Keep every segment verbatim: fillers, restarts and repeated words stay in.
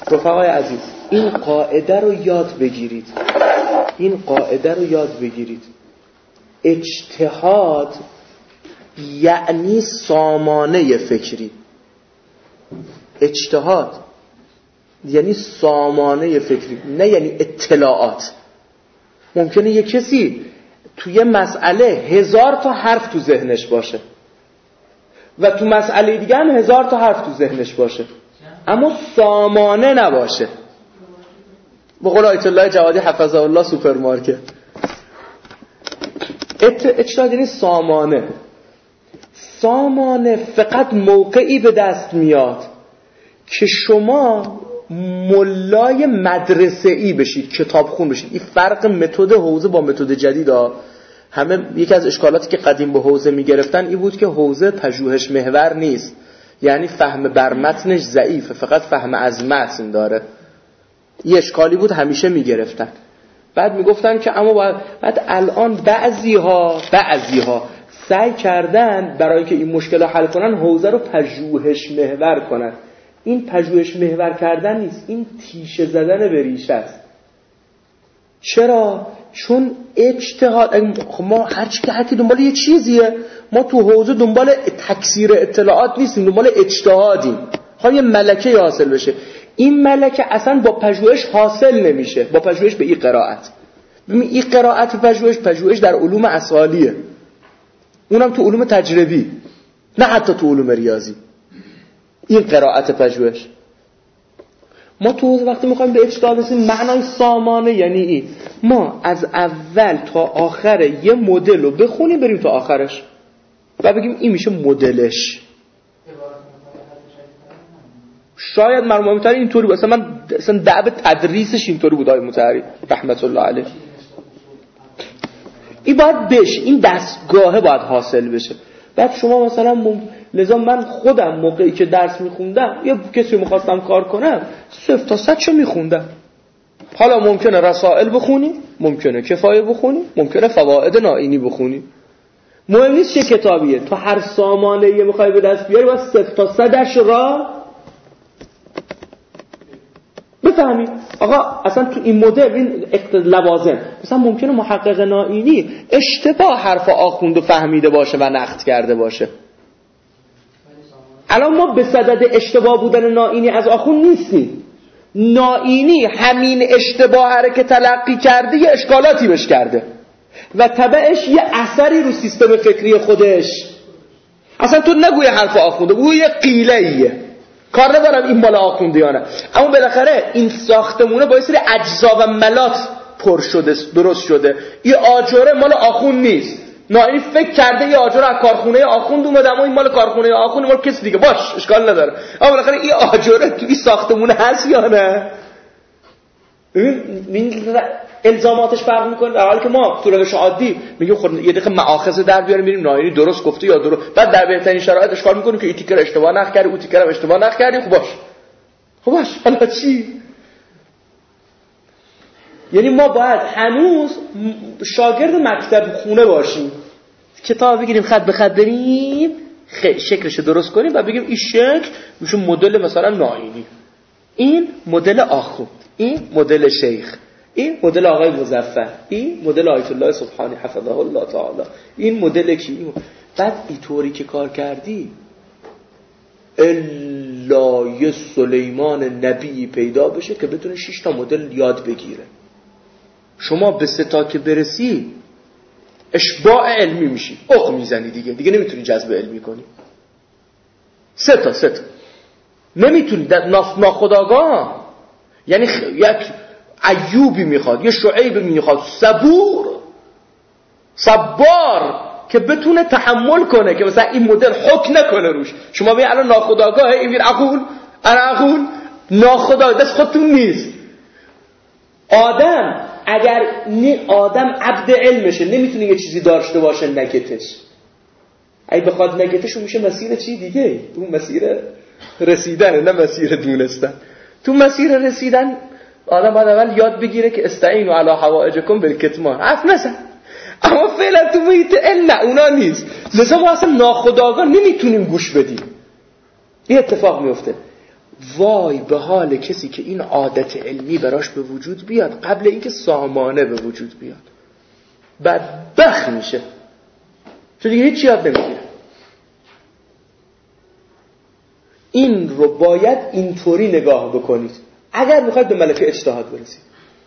رفقای عزیز این قاعده رو یاد بگیرید، این قاعده رو یاد بگیرید. اجتهاد یعنی سامانه فکری. اجتهاد یعنی سامانه فکری، نه یعنی اطلاعات. ممکنه یه کسی توی مسئله هزار تا حرف تو ذهنش باشه و تو مسئله دیگه هم هزار تا حرف تو ذهنش باشه، اما سامانه نباشه. به قول آیت الله جوادی حفظه الله سوپرمارکت. اجتهاد یعنی سامانه. سامانه فقط موقعی به دست میاد که شما ملای مدرسه‌ای بشید، کتابخون بشید. این فرق متد حوزه با متد جدید ها. همه یکی از اشکالاتی که قدیم به حوزه میگرفتن این بود که حوزه پژوهش محور نیست، یعنی فهم بر متنش ضعیفه، فقط فهم از متن داره. یه اشکالی بود همیشه میگرفتن. بعد میگفتن که اما باید بعد الان بعضی‌ها بعضی‌ها سعی کردن برای که این مشکل رو حل کنن حوزه رو پژوهش محور کنن. این پژوهش محور کردن نیست، این تیشه زدن به ریشه است. چرا؟ چون اجتهاد، ما هر چی که هر کی دنبال یه چیزیه، ما تو حوزه دنبال تکثیر اطلاعات نیستیم، دنبال اجتهادیم. خواهی یه ملکه حاصل بشه. این ملکه اصلا با پژوهش حاصل نمیشه، با پژوهش به این قرائت. ببین این قرائت پژوهش پژوهش در علوم اصالیه، اونم تو علوم تجربی، نه حتی تو علوم ریاضی. این قرائت پژوهش. ما تو حوزه وقتی میخوایم به اجتهاد برسیم، معنای سامانه یعنی این: ما از اول تا آخر یه مدل رو بخونیم بریم تا آخرش و بگیم این میشه مدلش. شاید مرحوم مطهری اینطوری بود، اصلا من اصلا دعب تدریسش اینطوری بود. آقای مطهری رحمت الله علیه این باید بشه، این دستگاهه باید حاصل بشه. بعد شما مثلا مم... لذا من خودم موقعی که درس میخوندم یه کسی رو میخواستم کار کنم صفر تا صد چه میخوندم. حالا ممکنه رسائل بخونی، ممکنه کفایه بخونی، ممکنه فوائد نائینی بخونی، مهم نیست چه کتابیه. تو هر سامانه یه میخوای به دست بیاری باید صفر تا صدش را بفهمی. آقا اصلا تو این مدل این لوازم، مثلا ممکنه محقق نائینی اشتباه حرف آخوند و فهمیده باشه و نقد کرده باشه. الان ما به صدد اشتباه بودن نائینی از آخوند نیستیم. نائینی همین اشتباه رو که تلقی کرده یه اشکالاتی بهش کرده و تبعش یه اثری رو سیستم فکری خودش. اصلا تو نگوی حرف آخونده، بگوی یه قیله‌ایه، کار ندارم این مال آخوندیانه، اما بالاخره این ساختمونه با یه سری اجزا و ملات پر شده، درست شده. این آجره مال آخوند نیست. نائینی فکر کرده یه آجره از کارخونه آخوند اومده، اما این مال کارخونه آخوند، مال کسی دیگه، باش اشکال نداره، اما بالاخره این آجره تو این ساختمونه هست یا نه؟ ببین الزاماتش فرق میکنه. در حالی که ما تو روش عادی میگیم خود یه دقیقه مؤاخذه در بیاریم میریم نائینی درست گفته یا درست، بعد در بهترین شرایط اشکال میکنیم که این تیکر اشتباه نقد کردی، اون تیکر اشتباه نقد کردی. خب باش خب باش حالا چی؟ یعنی ما باید هنوز شاگرد مکتب خونه باشیم، کتاب بگیریم خط به خط بریم شکلش درست کنیم و بگیم این شکل میشه مدل مثلا نائینی، این مدل آخوند، این مدل شیخ، این مدل آقای مظفر، این مدل آیت الله سبحانی حفظه الله تعالی، این مدل کی. بعد اینطوری که کار کردی الا یه سلیمان نبی پیدا بشه که بتونه شش تا مدل یاد بگیره. شما به سه تا که برسی اشباع علمی میشی، اخ میزنی دیگه دیگه نمیتونی جذب علمی کنی. سه تا سه تا نمیتونی، در ناخودآگاه. یعنی خ... یک ایوبی میخواد، یه شعیب میخواد، صبور صبار که بتونه تحمل کنه که مثلا این مدل حکم نکنه روش. شما ببین الان ناخودآگاه این ویر عقول انا عقول ناخودآگاه دست خودتون نیست. آدم اگر نی آدم عبد علمشه نمیتونه یه چیزی داشته باشه نگتش. اگه بخواد نگتش اون میشه مسیر چی دیگه، اون مسیر رسیدنه نه مسیر دونستن. تو مسیر رسیدن آدم باید اول یاد بگیره که استعینوا علی حوائجکم بالکتمان، حرف نزن. اما فعلا تو محیط علم نه اونا نیست، لذا ما اصلا ناخودآگاه نمیتونیم گوش بدیم. این اتفاق میفته وای به حال کسی که این عادت علمی براش به وجود بیاد قبل اینکه سامانه به وجود بیاد، بدبخت میشه، چون دیگه هیچ یاد نمیگیره. این رو باید اینطوری نگاه بکنید اگر میخواید به ملکه اجتهاد برسید.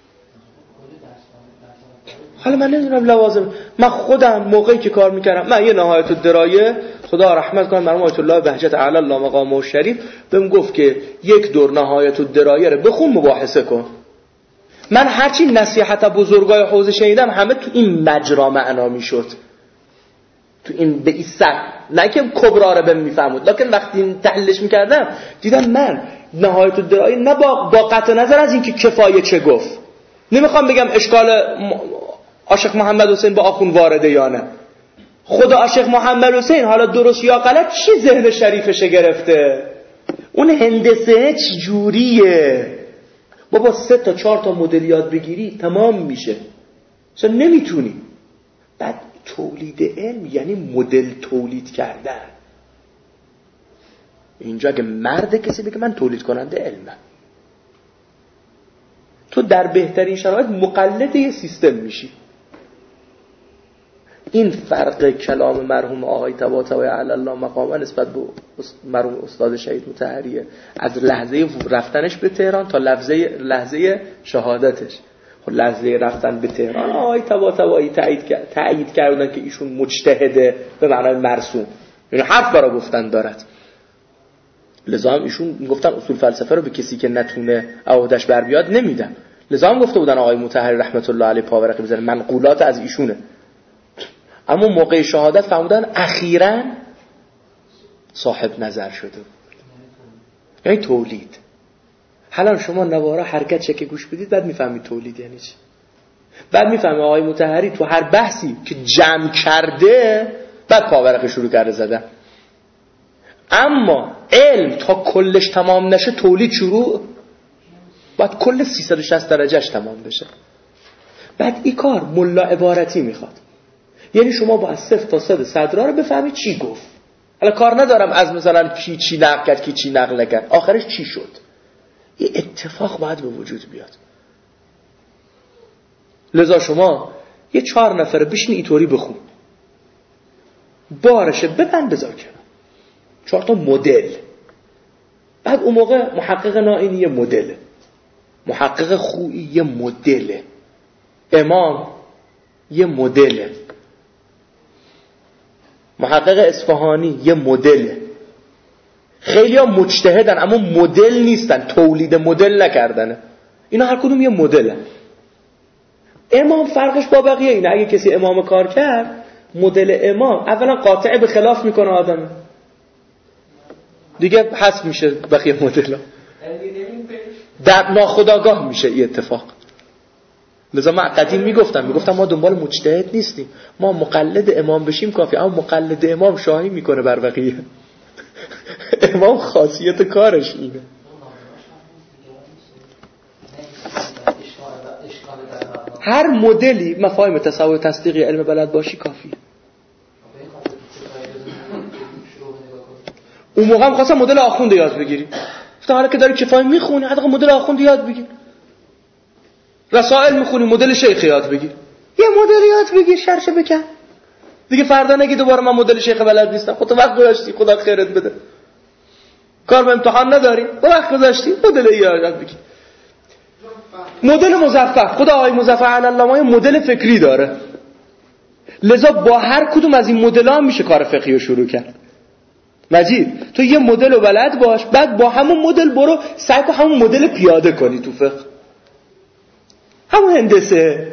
حالا من نمیدونم لوازم، من خودم موقعی که کار میکردم، من یه نهایت الدرایه خدا رحمت کنه مرحوم آیت الله بهجت اعلی الله مقامه الشریف بهم گفت که یک دور نهایت الدرایه رو بخون مباحثه کن. من هرچی نصیحت بزرگای حوزه شنیدم همه تو این مجرا معنا میشد، تو این به این سطح، نه که کبرا رو بهم میفهمود، لکن وقتی تحلیلش میکردم دیدم من نهایت الدرایه نه با, با قطع نظر از اینکه کفایه چه گفت، نمیخوام بگم اشکال عاشق محمد حسین با آخون وارده یا نه، خدا عاشق محمد حسین حالا درست یا غلط چی ذهن شریفش گرفته، اون هندسه چی جوریه، بابا سه تا چهار تا مدل یاد بگیری تمام میشه، چون نمیتونی. بعد تولید علم یعنی مدل تولید کردن. اینجا اگه مرد کسی بگه من تولید کننده علمم، تو در بهترین شرایط مقلد یه سیستم میشی. این فرق کلام مرحوم آقای طباطبایی علی الله مقامه نسبت به مرحوم استاد شهید مطهریه از لحظه رفتنش به تهران تا لحظه لحظه شهادتش. خب لحظه رفتن به تهران آقای طباطبایی تایید کرد تایید کردن که ایشون مجتهده به معنای مرسوم، یعنی حرف برا گفتن دارد. لذا هم ایشون گفتن اصول فلسفه رو به کسی که نتونه عهده‌اش بر بیاد نمیدن. لذا هم گفته بودن آقای مطهری رحمت الله علیه پاورقی بزنه منقولات از ایشونه. اما موقع شهادت فهمیدن اخیراً صاحب نظر شده بود، یعنی تولید. حالا شما نوارا حرکت چه که گوش بدید بعد میفهمید تولید یعنی چی. بعد میفهمید آقای مطهری تو هر بحثی که جمع کرده بعد پاورقی شروع کرده زدن. اما علم تا کلش تمام نشه تولید شروع باید کل سیصد و شصت درجهش تمام بشه. بعد این کار ملا عبارتی میخواد، یعنی شما با از صفر تا صد صدرا رو بفهمید چی گفت. حالا کار ندارم از مثلا کی چی نقل کرد کی چی نقل نکرد، آخرش چی شد. یه اتفاق باید به وجود بیاد. لذا شما یه چهار نفره بشین اینطوری بخون، بارشه ببند بذار کنار چهار تا مدل. بعد اون موقع محقق نائینی یه مدله، محقق خویی یه مدله، امام یه مدله، محقق اصفهانی یه مدله. خیلی ها مجتهدن اما مدل نیستن، تولید مدل نکردنه. اینا هر کدوم یه مدله. امام فرقش با بقیه اینه، اگه کسی امام کار کرد مدل امام اولا قاطع به خلاف میکنه آدم دیگه، حذف میشه بقیه مدل‌ها، در ناخودآگاه میشه این اتفاق. لذا من قدیم میگفتم میگفتم ما دنبال مجتهد نیستیم، ما مقلد امام بشیم کافی، اما مقلد امام شاهی میکنه بر بقیه. امام خاصیت کارش اینه. هر مدلی مفاهیم تصور تصدیقی علم بلد باشی کافی. اون موقع هم خواستم مدل آخوند یاد بگیری، گفتم حالا که داری کفایه میخونی حداقل مدل آخوند یاد بگیر، رسائل میخونی مدل شیخ یاد بگیر، یه مدل یاد بگیر شرشه بکن دیگه. فردا نگی دوباره من مدل شیخ بلد نیستم، خودت وقت گذاشتی خدا خیرت بده، کار به امتحان نداری وقت گذاشتی مدل یاد بگیر. مدل مظفر، خدا آقای مظفر علی الله مدل فکری داره، لذا با هر کدوم از این مدل‌ها میشه کار فقهی رو شروع کرد. مجید تو یه مدل رو بلد باش، بعد با همون مدل برو سعی کن همون مدل پیاده کنی تو فقه، همون هندسه.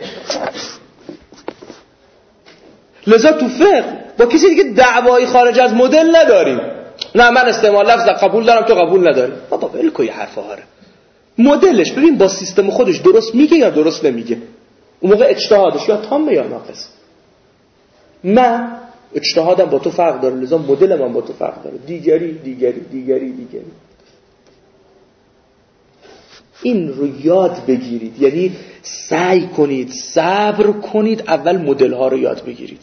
لذا تو فقه با کسی دیگه دعوایی خارج از مدل نداریم. نه من استعمال لفظ قبول دارم تو قبول نداری، بابا ولکو یه حرفا هاره. مدلش ببین با سیستم خودش درست میگه یا درست نمیگه، اون موقع اجتهادش یا تامه یا ناقص. من اجتهادم با تو فرق داره، لذا مدل من با تو فرق داره، دیگری دیگری دیگری دیگری. این رو یاد بگیرید، یعنی سعی کنید صبر کنید اول مدل ها رو یاد بگیرید.